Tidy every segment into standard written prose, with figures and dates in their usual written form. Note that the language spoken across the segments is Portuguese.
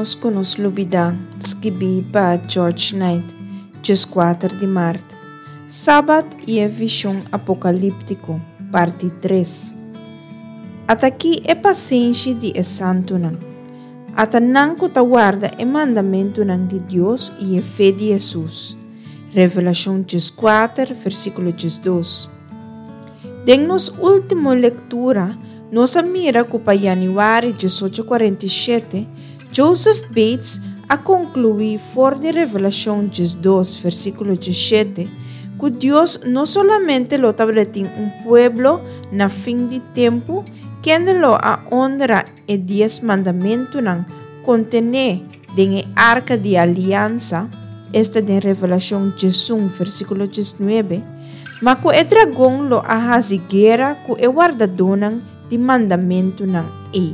menos que nos lubida, escrevi para George Knight, 4 de março. Sábado e a visão apocalíptico, parte 3. Até aqui é paciência de santo não. Até não que guarda o mandamento de Deus e a fé de Jesus. Revelação 4, versículo 2. Den nos última leitura, nos mira que para januário 1847, Joseph Bates a concluir fora de Revelação 2, versículo 17, que Deus não solamente lo establece pueblo na fim de tempo, que lo a honra e 10 mandamentos não contém em arca de aliança, esta de Revelação 1, versículo 19, mas que o dragão lo a haziguera que o guardador de mandamento não é.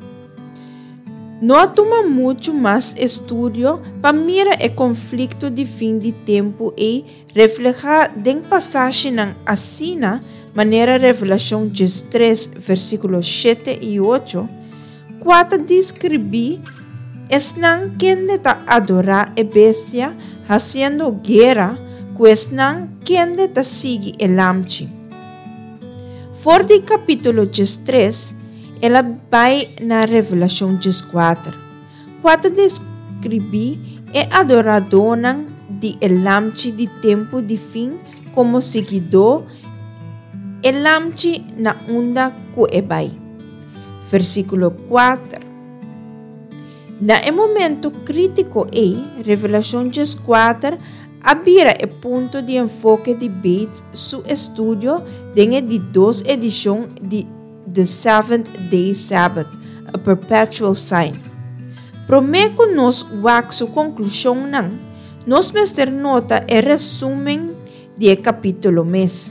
Não toma muito mais estudo para mirar o conflito de fim de tempo e reflejar em passagem não assina maneira Revelação 3, versículos 7 e 8, quando descreve não quem está adorar a bestia fazendo guerra, que não quem está sigue el lamchi. Fora do capítulo 3, ela vai na Revelação 4. Quando descreve o adorador de lamchi de tempo de fim como seguidor, el lamchi na onda que vai. Versículo 4. Na momento crítico Revelação 4 abrirá o ponto de enfoque de Bates su estudio dentro de 2 edições de The Seventh Day Sabbath, a Perpetual Sign. Prometo nos waxo conclusão não, nos mester nota e resumen de capítulo mês.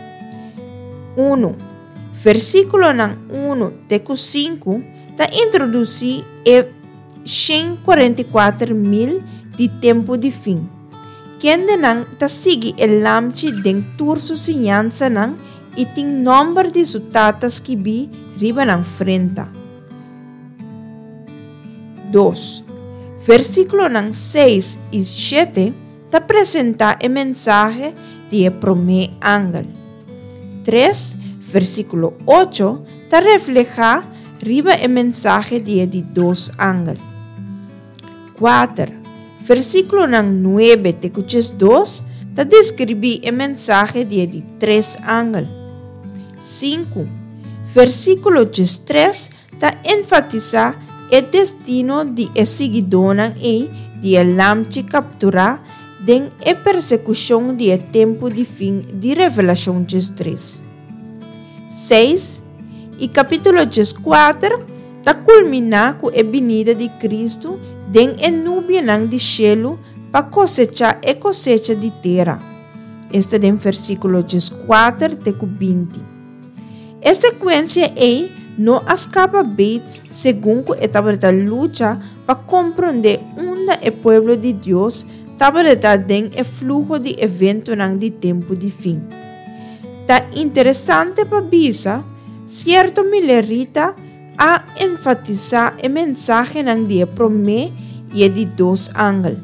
1. Versículo 1-5 ta introduzir e 144.000 de tempo de fim. Quem não ta sigue el lamchi den turso sinhança não e tem número de sutatas que vi riba na frente. 2. Versículo 6 e 7 ta apresenta a mensagem de promé ángel. 3. Versículo 8 ta refleja riba a mensagem de 2 ángel. 4. Versículo 9 te 2 ta descreve a mensagem de 3 ángel. 5. Versículo 3 ta enfatiza o destino de seguidor e de lamchi capturar den a persecução de tempo de fim de Revelação 3. 6. E capítulo 4 ta culmina com a venida de Cristo den a nuvem de cielo para cosechar a cosecha de terra. Este é o versículo 4 te 20. A sequência não escapa Bates segundo que estava a luta para compreender onde o povo de Deus estava em o fluxo de evento de tempo de fim. Tá interessante para bisa, certo milerita a enfatizar a mensagem de promé e de 2 ángel.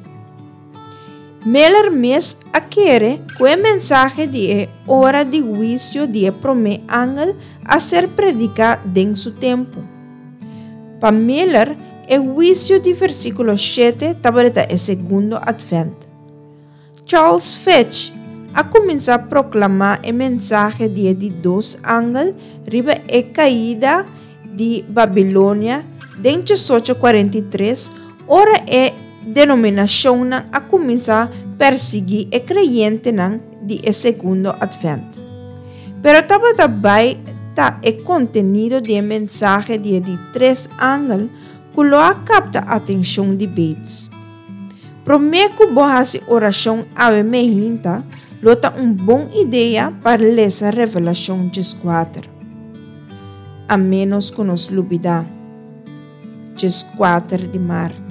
Miller mes a querer que a mensagem de hora de juízo de promé ángel a ser predicada em seu tempo. Para Miller, o juízo de versículo 7 estava o segundo advento. Charles Fitch a começar a proclamar a mensagem de 2 ángel riba a caída de Babilônia em 1843, ora denominação a começar a perseguir o crente de segundo advento. Pero estava também o contenido de mensagem de 3 ángel que lo capta a atenção de Bates. Prometo que você oração ave mehinta lota boa ideia para ler a Revelação 4. A menos que nos lubida. 4 de março.